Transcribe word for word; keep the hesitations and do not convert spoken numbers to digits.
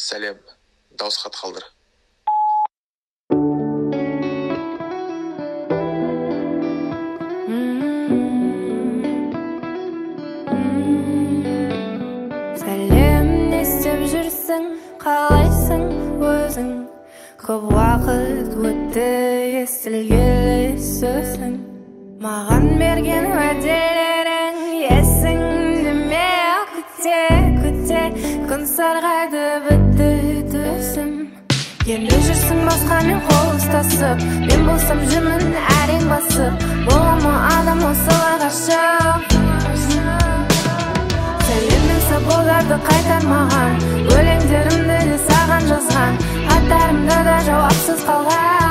Сәлем, дауыс хат қалдыр. Сәлем, не істеп жүрсің, қалайсың өзің? Көп уақыт өтті, естілгелі сөзің. Маған берген уәделерің есіңде ме? Күте, күте, күн сарғайды, бітті түсім. Енді жүрсің басқамен қол ұстасып, мен болсам жүрмін әрең басып. Бола ма адам осылай ғашық? Сәлемнің сабылдарды қайтармаған, өлеңдерімді де саған жазған, хаттарымда да жауапсыз қалған.